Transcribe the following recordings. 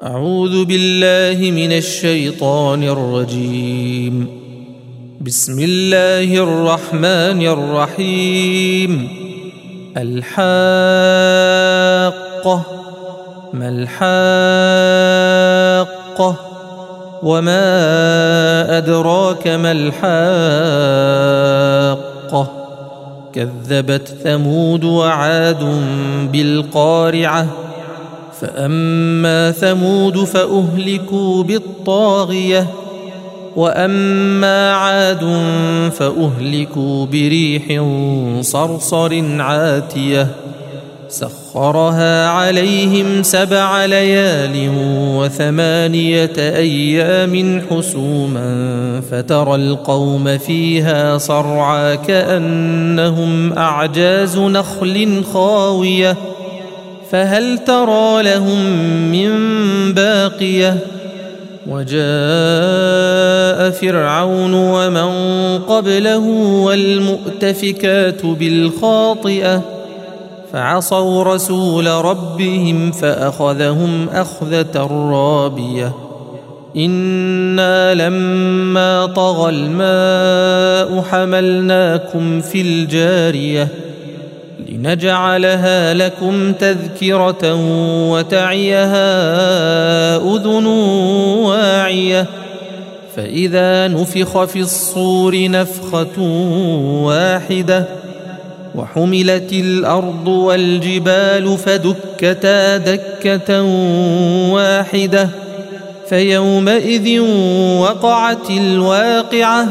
أعوذ بالله من الشيطان الرجيم. بسم الله الرحمن الرحيم. الحاقة ما الحاقة وما أدراك ما الحاقة كذبت ثمود وعاد بالقارعة فأما ثمود فأهلكوا بالطاغية وأما عاد فأهلكوا بريح صرصر عاتية سخرها عليهم 7 ليال و8 أيام حسوما فترى القوم فيها صرعى كأنهم أعجاز نخل خاوية فهل ترى لهم من باقية وجاء فرعون ومن قبله والمؤتفكات بالخاطئة فعصوا رسول ربهم فأخذهم أخذة رابية إنا لما طغى الماء حملناكم في الجارية لنجعلها لكم تذكرة وتعيها أذن واعية فإذا نفخ في الصور نفخة واحدة وحملت الأرض والجبال فدكتا دكة واحدة فيومئذ وقعت الواقعة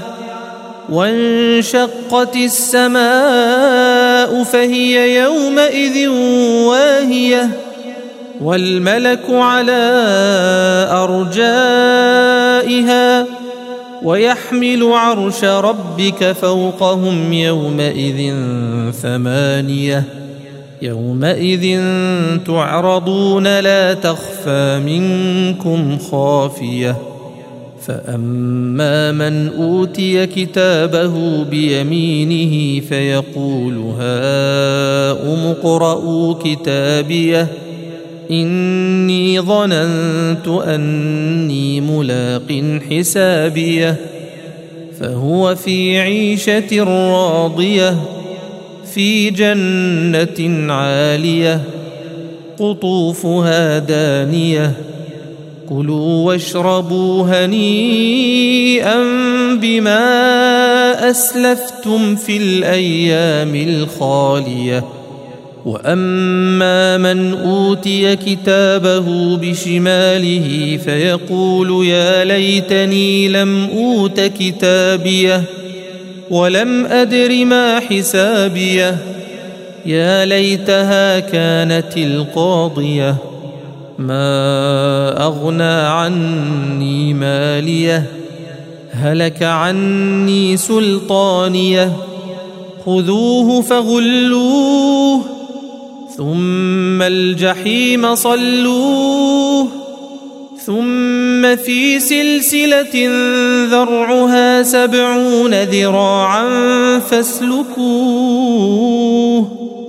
وانشقت السماء فهي يومئذ واهية والملك على أرجائها ويحمل عرش ربك فوقهم يومئذ 8 يومئذ تعرضون لا تخفى منكم خافية فأما من أوتي كتابه بيمينه فيقول هاؤم اقرءوا كتابيه إني ظننت أني ملاق حسابيه فهو في عيشة راضية في جنة عالية قطوفها دانية كلوا واشربوا هنيئا بما أسلفتم في الأيام الخالية وأما من أوتي كتابه بشماله فيقول يا ليتني لم أوت كتابيه ولم أدر ما حسابيه يا ليتها كانت القاضية ما أغنى عني ماليه هلك عني سلطانيه خذوه فغلوه ثم الجحيم صلوه ثم في سلسلة ذرعها 70 ذراعا فاسلكوه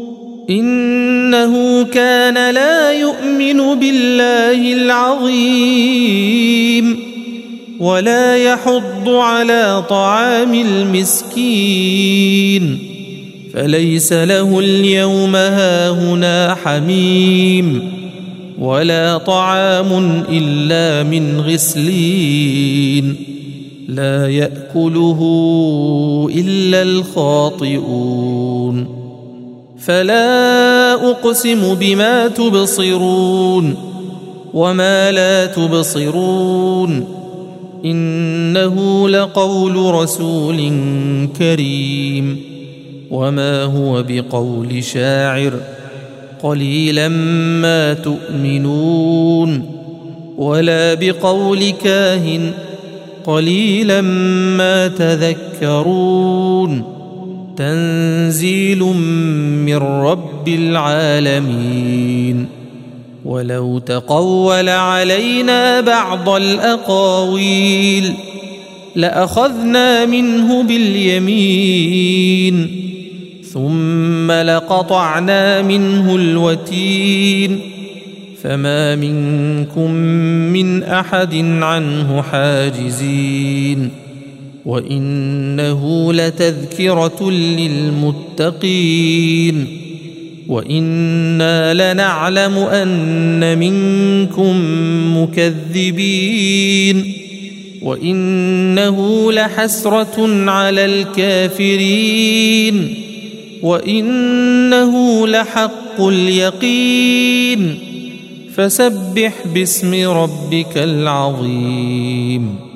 إنه كان لا يؤمن بالله العظيم ولا يحض على طعام المسكين فليس له اليوم هاهنا حميم ولا طعام إلا من غسلين لا يأكله إلا الخاطئون فلا أقسم بما تبصرون وما لا تبصرون إنه لقول رسول كريم وما هو بقول شاعر قليلا ما تؤمنون ولا بقول كاهن قليلا ما تذكرون تنزيل من رب العالمين ولو تقول علينا بعض الأقاويل لأخذنا منه باليمين ثم لقطعنا منه الوتين فما منكم من أحد عنه حاجزين وإنه لتذكرة للمتقين وإنا لنعلم أن منكم مكذبين وإنه لحسرة على الكافرين وإنه لحق اليقين فسبح باسم ربك العظيم.